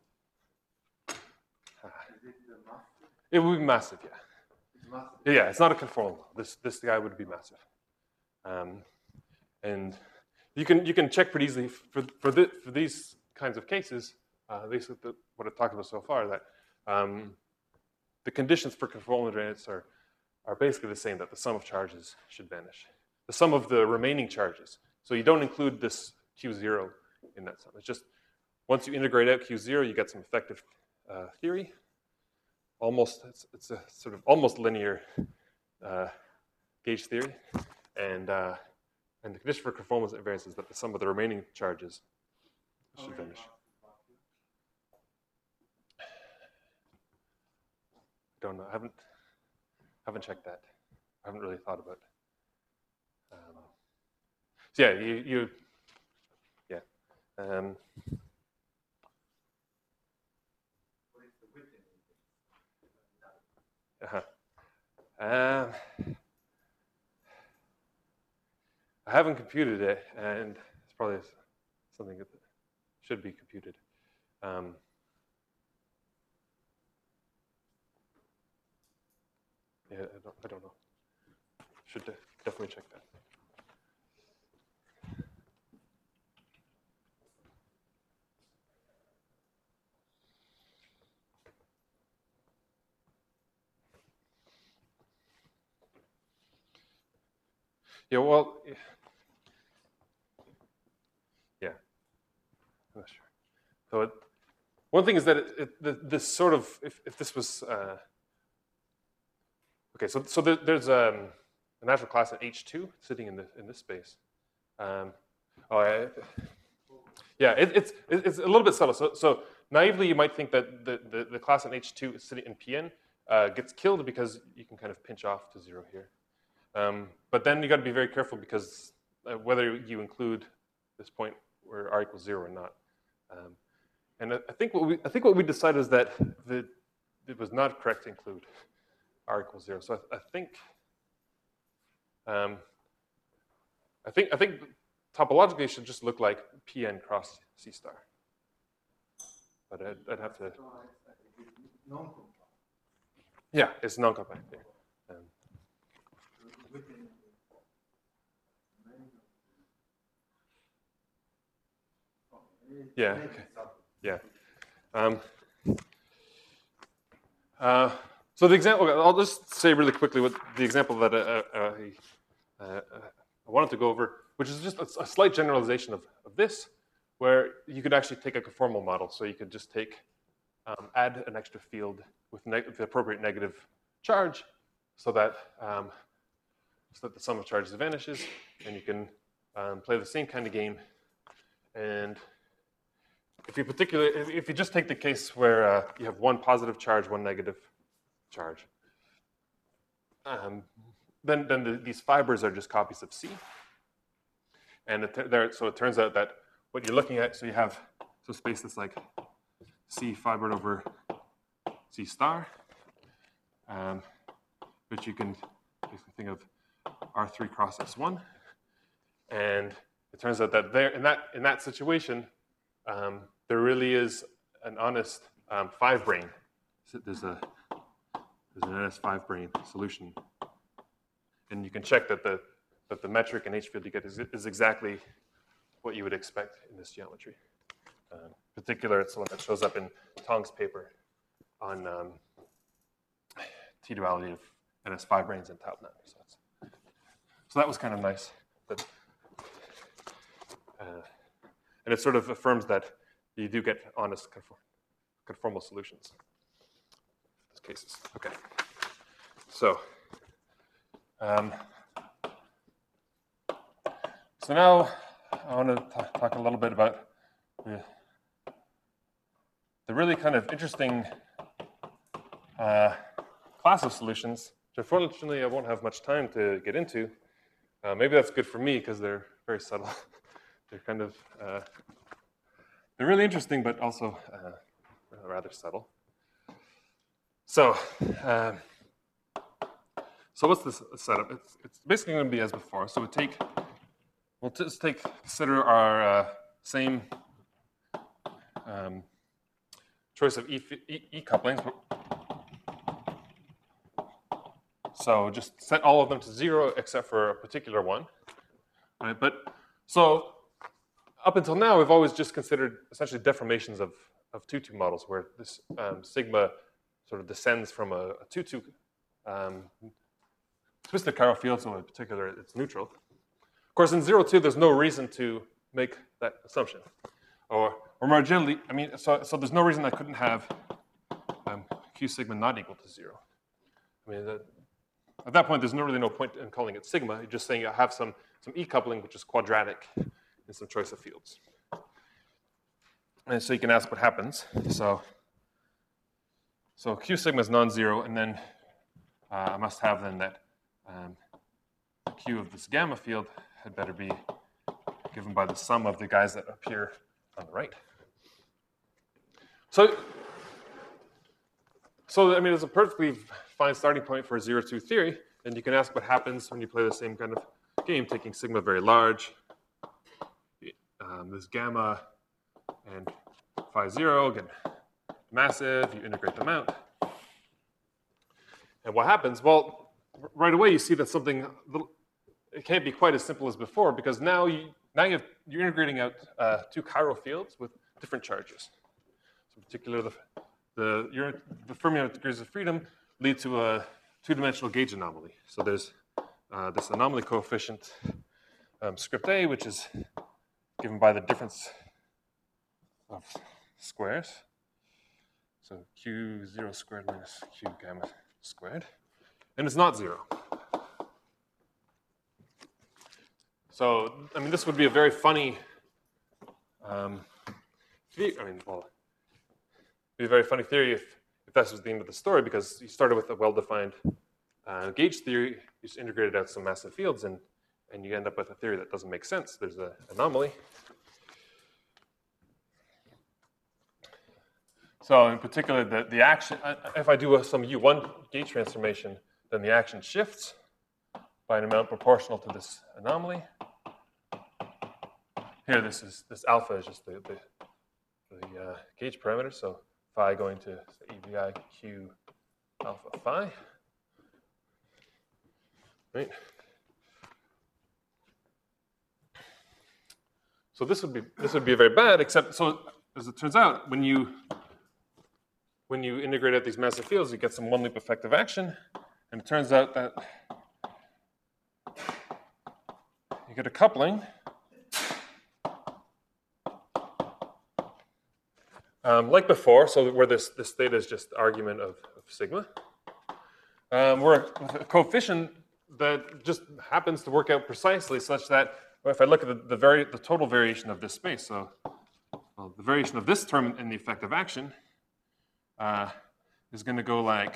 Is it the massive? It would be massive, yeah. It's massive. Yeah, it's not a conformal. This this guy would be massive, um, and you can you can check pretty easily for for the, for these kinds of cases. Uh, basically, the, what I've talked about so far, that um, the conditions for conformal invariance are are basically the same. That the sum of charges should vanish, the sum of the remaining charges. So you don't include this q zero in that sum. It's just once you integrate out q zero, you get some effective uh, theory. Almost, it's, it's a sort of almost linear uh, gauge theory, and uh, and the condition for conformal invariance is that the sum of the remaining charges should Okay. vanish. I don't know. I haven't haven't checked that. I haven't really thought about. Um, so yeah, you you yeah. Um, Uh-huh. Um, I haven't computed it, and it's probably something that should be computed. Um, yeah, I don't, I don't know. Should de definitely check that. Yeah, well, yeah, I'm not sure. So it, one thing is that it, it, the, this sort of, if, if this was, uh, okay, so so there, there's um, a natural class at H two sitting in the in this space. Um, oh, I, yeah, it, it's it's a little bit subtle. So so naively, you might think that the the, the class in H two is sitting in P N uh, gets killed because you can kind of pinch off to zero here. Um, but then you got to be very careful because uh, whether you include this point where r equals zero or not. Um, and I, I think what we I think what we decided is that the it was not correct to include r equals zero. So I, I think um, I think I think topologically it should just look like P n cross C star. But I'd, I'd have to. Non-compact. Yeah, it's non-compact. Yeah. Um, Yeah, okay. Yeah. Um, uh, so the example, I'll just say really quickly what the example that uh, uh, uh, I wanted to go over, which is just a, a slight generalization of, of this, where you could actually take a conformal model. So you could just take, um, add an extra field with the appropriate negative charge so that, um, so that the sum of charges vanishes, and you can um, play the same kind of game. And if you particularly, if you just take the case where uh, you have one positive charge, one negative charge, um, then then the, these fibers are just copies of C. And it, there, so it turns out that what you're looking at, so you have some space that's like C fibered over C star, um, which you can basically think of R three cross S one. And it turns out that there, in that in that situation, um, there really is an honest um, five brane. So there's a there's an N S five brane solution, and you can check that the that the metric and H field you get is, is exactly what you would expect in this geometry. Um, in particular, it's the one that shows up in Tong's paper on um, T-duality of N S five branes and tau nine. So, that's, so that was kind of nice. But, uh, and it sort of affirms that you do get honest conform, conformal solutions in these cases. Okay. So, um, so now I want to talk, talk a little bit about the, the really kind of interesting uh, class of solutions, which unfortunately I won't have much time to get into. Uh, maybe that's good for me because they're very subtle. They're kind of, uh, they're really interesting, but also uh, rather subtle. So, um, so what's this setup? It's, it's basically going to be as before. So we take, we'll just take, consider our uh, same um, choice of E, e, e couplings. So just set all of them to zero except for a particular one. Right? But so up until now, we've always just considered essentially deformations of, of Tutu models where this um, sigma sort of descends from a, a Tutu um, twisted chiral field, so in particular it's neutral. Of course, in zero two, there's no reason to make that assumption. Or, or more generally, I mean, so, so there's no reason I couldn't have um, Q sigma not equal to zero. I mean, the, at that point, there's no really no point in calling it sigma. You're just saying I have some, some E coupling, which is quadratic in some choice of fields. And so you can ask what happens. So, so Q sigma is non-zero, and then uh, I must have then that um, the Q of this gamma field had better be given by the sum of the guys that appear on the right. So, so I mean, it's a perfectly fine starting point for a zero two theory, and you can ask what happens when you play the same kind of game, taking sigma very large, um, this gamma and phi zero, again, massive, you integrate them out. And what happens? Well, right away you see that something, it can't be quite as simple as before, because now, you, now you have, you're integrating out uh, two chiral fields with different charges. So in particular, the, the, the fermionic degrees of freedom lead to a two-dimensional gauge anomaly. So there's uh, this anomaly coefficient, um, script A, which is given by the difference of squares. So Q zero squared minus Q gamma squared. And it's not zero. So, I mean, this would be a very funny, um, I mean, well, it'd be a very funny theory if, if that was the end of the story, because you started with a well-defined uh, gauge theory, you just integrated out some massive fields, and, and you end up with a theory that doesn't make sense. There's an anomaly. So in particular, the, the action, if I do a, some U one gauge transformation, then the action shifts by an amount proportional to this anomaly. Here, this is this alpha is just the, the, the uh, gauge parameter, so phi going to E V I Q alpha phi. Right? So this would be this would be very bad, except so as it turns out, when you when you integrate out these massive fields, you get some one loop effective action, and it turns out that you get a coupling um, like before, so where this this theta is just argument of, of sigma. Um, we're a coefficient that just happens to work out precisely such that well, if I look at the the, vari the total variation of this space, so well, the variation of this term in the effective action uh, is going to go like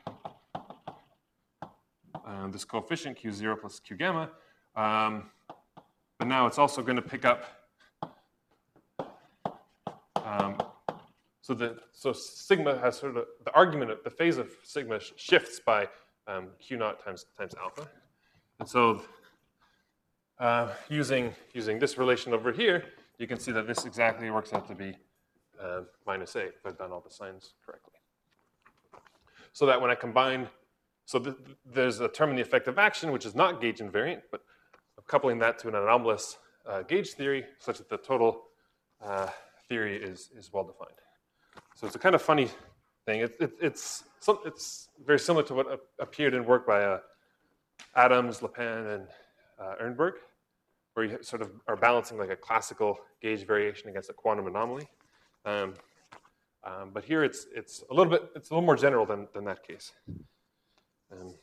uh, this coefficient Q zero plus Q gamma, um, but now it's also going to pick up um, so the so sigma has sort of the argument of the phase of sigma sh shifts by um, q naught times times alpha, and so uh, using using this relation over here, you can see that this exactly works out to be uh, minus a if I've done all the signs correctly. So that when I combine, so th there's a term in the effective action which is not gauge invariant, but I'm coupling that to an anomalous uh, gauge theory such that the total uh, theory is is well defined. So it's a kind of funny thing. It, it, it's some, it's very similar to what uh, appeared in work by uh, Adams, Lepin, and uh, Ehrenberg, where you sort of are balancing like a classical gauge variation against a quantum anomaly. Um, um, but here it's it's a little bit it's a little more general than than that case. Um,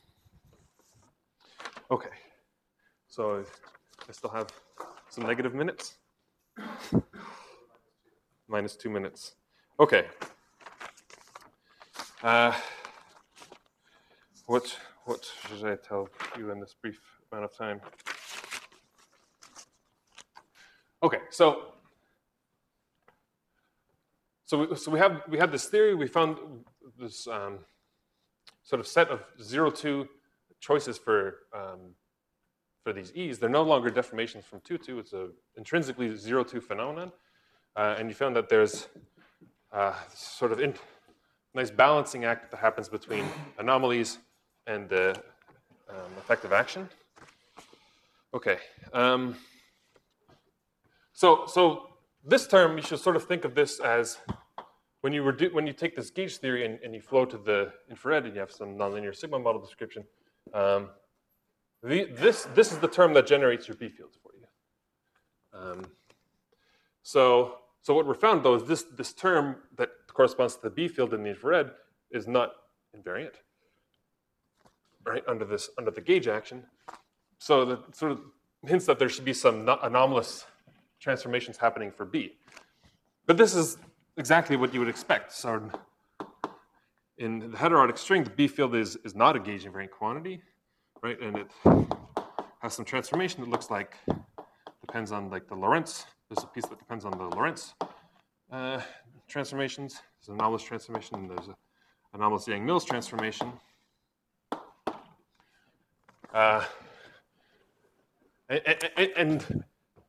okay, so I still have some negative minutes. Minus two minutes. Okay. Uh, what what should I tell you in this brief amount of time? Okay, so so we, so we have we have this theory. We found this um, sort of set of zero two choices for um, for these e's. They're no longer deformations from two two. It's a intrinsically zero two phenomenon, uh, and you found that there's uh, sort of in, nice balancing act that happens between anomalies and the um, effective action. Okay. Um, so so this term, you should sort of think of this as when you redu when you take this gauge theory and, and you flow to the infrared and you have some nonlinear sigma model description. Um, the, this this is the term that generates your B fields for you. Um, so so what we're found though is this this term that corresponds to the B field in the infrared is not invariant, right? Under this under the gauge action. So that sort of hints that there should be some no anomalous transformations happening for B. But this is exactly what you would expect. So in the heterotic string, the B field is, is not a gauge invariant quantity, right? And it has some transformation that looks like, depends on like the Lorentz. There's a piece that depends on the Lorentz uh, transformations. There's an anomalous transformation, and there's an anomalous Yang-Mills transformation. Uh, and, and, and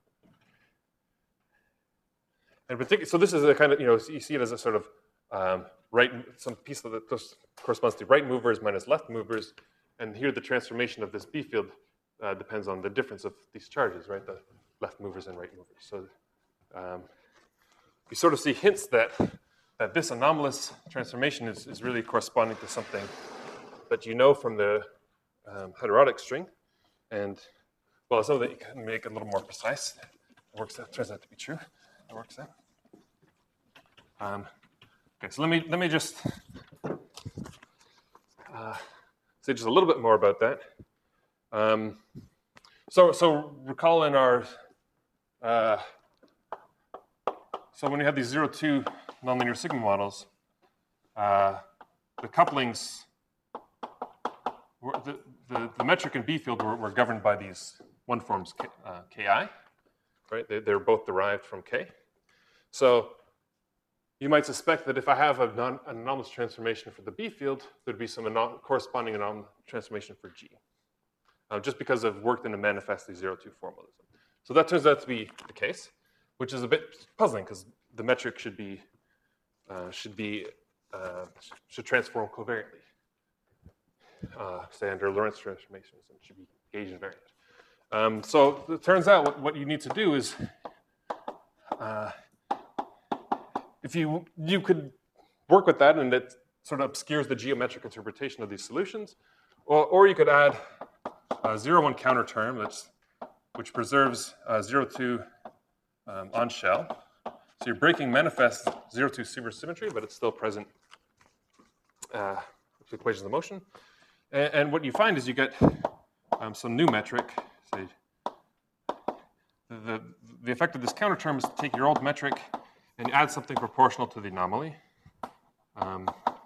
And particularly, so this is a kind of, you know, you see it as a sort of um, right, some piece that corresponds to right movers minus left movers. And here the transformation of this B field uh, depends on the difference of these charges, right? The left movers and right movers. So um, you sort of see hints that, that this anomalous transformation is, is really corresponding to something that you know from the um, heterotic string. And well, so that you can make it a little more precise. It works out, turns out to be true. It works out. Um, okay, so let me let me just uh, say just a little bit more about that. Um, so so recall in our uh, so when we had these zero two nonlinear sigma models, uh, the couplings were, the, the the metric and B field were, were governed by these one forms K, uh, Ki, right? They, they're both derived from K. So you might suspect that if I have a non, an anomalous transformation for the B field, there'd be some anom corresponding anomalous transformation for G, uh, just because I've worked in a manifestly zero two formalism. So that turns out to be the case, which is a bit puzzling because the metric should be uh, should be uh, should transform covariantly, uh, say under Lorentz transformations, and should be gauge invariant. Um, so it turns out what, what you need to do is uh, if you you could work with that and it sort of obscures the geometric interpretation of these solutions, or, or you could add a zero one counter term that's which preserves uh, zero two um, on shell. So you're breaking manifest zero two supersymmetry, but it's still present uh, with the equations of motion. And, and what you find is you get um, some new metric. Say the the effect of this counter term is to take your old metric and add something proportional to the anomaly. Um,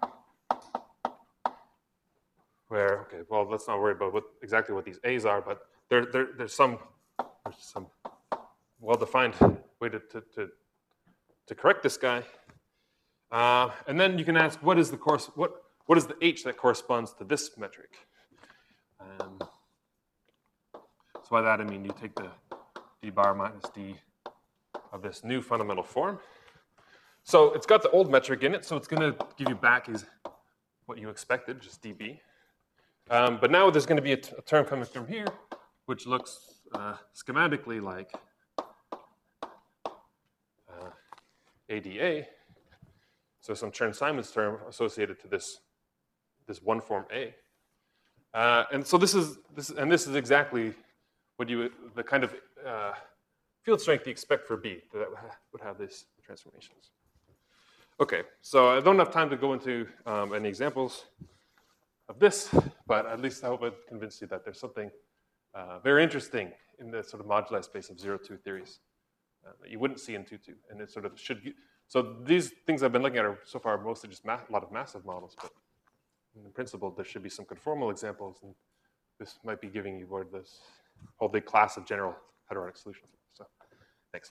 where, okay, well, let's not worry about what, exactly what these A's are, but there, there, there's some, there's some well-defined way to, to, to, to correct this guy. Uh, and then you can ask, what is the course, what, what is the h that corresponds to this metric? Um, so by that I mean you take the d bar minus d of this new fundamental form. So it's got the old metric in it, so it's going to give you back is what you expected, just dB. Um, but now there's going to be a, t a term coming from here, which looks uh, schematically like uh, A D A. So some Chern-Simons term associated to this, this one form A. Uh, and so this is, this, and this is exactly what you, the kind of uh, field strength you expect for B that would have these transformations. Okay, so I don't have time to go into um, any examples of this, but at least I hope it convinced you that there's something uh, very interesting in the sort of moduli space of zero two theories uh, that you wouldn't see in two two, and it sort of should. So these things I've been looking at are so far mostly just a lot of massive models, but in principle there should be some conformal examples, and this might be giving you where this whole big class of general heterotic solutions. So, thanks.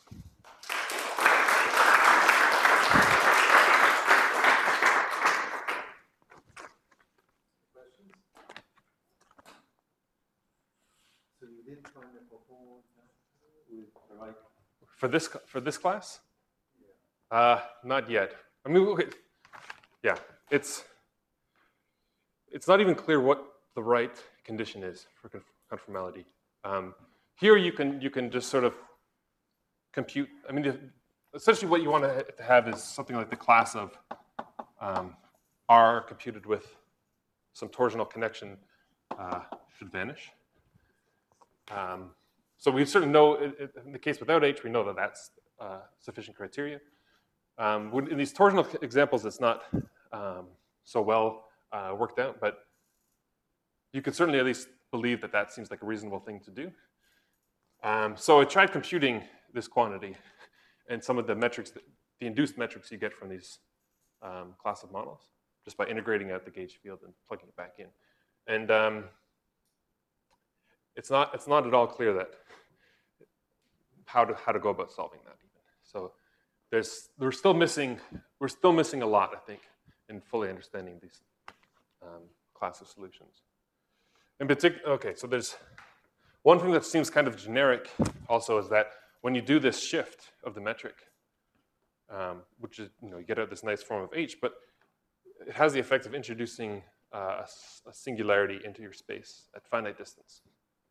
So you didn't find a cohort with the right? For this for this class? Yeah. Uh, not yet. I mean, okay. Yeah, it's it's not even clear what the right condition is for conformality. Um, here you can you can just sort of compute. I mean, essentially what you want to have is something like the class of um, R computed with some torsional connection uh, should vanish. Um, so we certainly know, in the case without H, we know that that's uh, sufficient criteria. Um, in these torsional examples, it's not um, so well uh, worked out, but you could certainly at least believe that that seems like a reasonable thing to do. Um, so I tried computing this quantity and some of the metrics, that, the induced metrics you get from these um, class of models, just by integrating out the gauge field and plugging it back in. And um, it's not it's not at all clear that how to how to go about solving that even. So there's we're still missing we're still missing a lot, I think, in fully understanding these um, class of solutions. In particular, okay, so there's one thing that seems kind of generic also is that when you do this shift of the metric, um, which is, you know, you get out this nice form of H, but it has the effect of introducing uh, a, a singularity into your space at finite distance.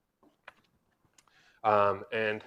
Um, and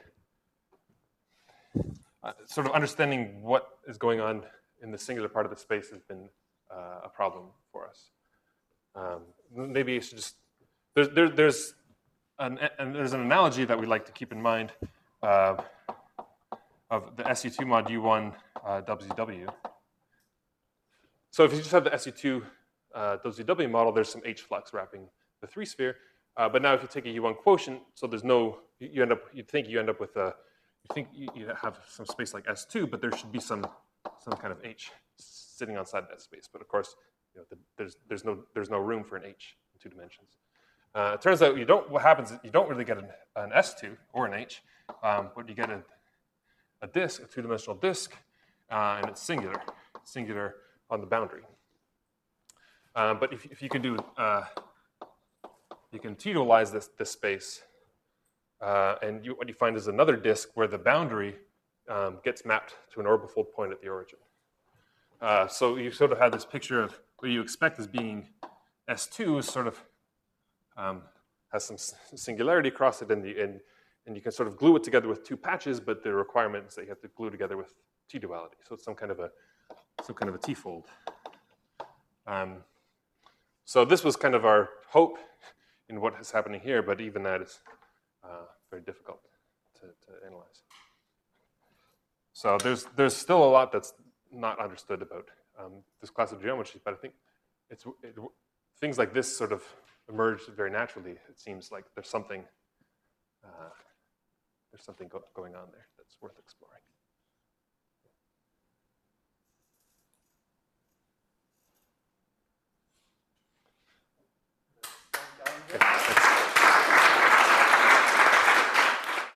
uh, sort of understanding what is going on in the singular part of the space has been uh, a problem for us. Um, maybe you should just, there, there, there's, an, and there's an analogy that we like to keep in mind uh, of the S U two mod U one uh, W Z W. So if you just have the S U two uh, W Z W model, there's some H flux wrapping the three sphere. Uh, but now if you take a U one quotient, so there's no, you end up, you'd think you end up with a, you think you have some space like S two, but there should be some, some kind of H sitting outside that space. But of course, you know, the, there's, there's, no, there's no room for an H in two dimensions. Uh, it turns out you don't, what happens is you don't really get an, an S two or an H, um, but you get a, a disk, a two-dimensional disk, uh, and it's singular, singular on the boundary. Uh, but if, if you can do, uh, you can T-dualize this, this space, uh, and you, what you find is another disk where the boundary um, gets mapped to an orbifold point at the origin. Uh, so you sort of have this picture of what you expect as being S two is sort of um, has some singularity across it, and, the, and, and you can sort of glue it together with two patches, but the requirement is that you have to glue together with T-duality. So it's some kind of a some kind of a T-fold. Um, so this was kind of our hope in what is happening here, but even that is uh, very difficult to, to analyze. So there's there's still a lot that's not understood about um, this class of geometry, but I think it's it, things like this sort of emerge very naturally. It seems like there's something uh, there's something go going on there that's worth exploring.